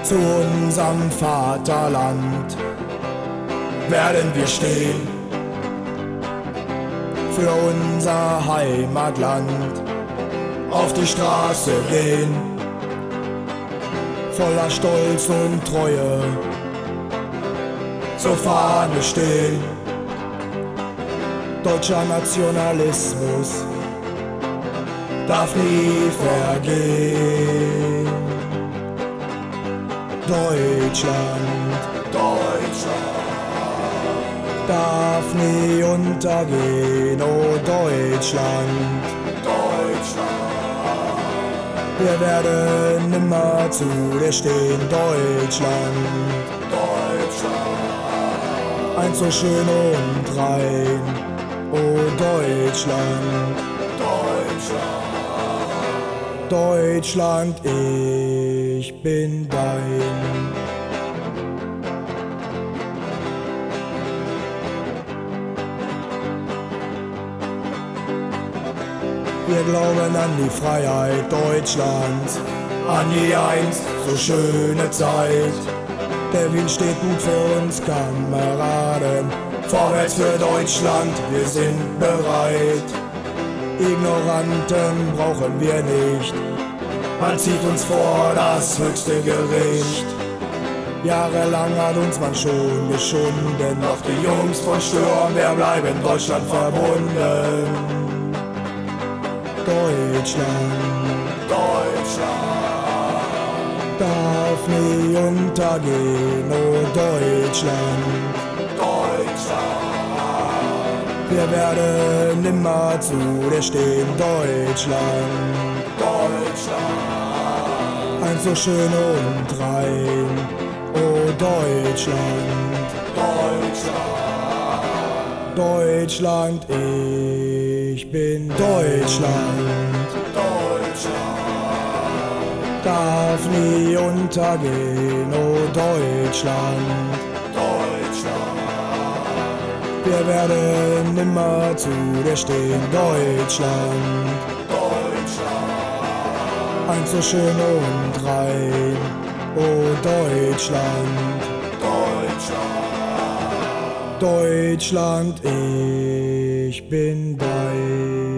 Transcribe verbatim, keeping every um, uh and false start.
zu unserem Vaterland werden wir stehen, für unser Heimatland auf die Straße gehen, voller Stolz und Treue zur Fahne stehen. Deutscher Nationalismus darf nie vergehen. Deutschland, Deutschland darf nie untergehen. Oh Deutschland, Deutschland, wir werden nimmer zu dir stehen. Deutschland, Deutschland, eins so schön und rein. Oh Deutschland, Deutschland, Deutschland, ich bin dein. Wir glauben an die Freiheit Deutschlands, an die einst so schöne Zeit. Der Wind steht gut für uns, Kameraden. Vorwärts für Deutschland, wir sind bereit. Ignoranten brauchen wir nicht, man zieht uns vor das höchste Gericht. Jahrelang hat uns man schon geschunden, doch die Jungs von Sturm, wir bleiben Deutschland verbunden. Deutschland, Deutschland darf nie untergehen, oh Deutschland, Deutschland, wir werden nimmer zu dir stehen. Deutschland, Deutschland, eins so schön und rein, oh Deutschland, Deutschland, Deutschland, ich bin Deutschland, Deutschland, darf nie untergehen, oh Deutschland, Deutschland, wir werden nimmer zu dir stehen. Deutschland, Deutschland, eins so schön und rein, oh Deutschland, Deutschland, Deutschland, ich bin dein.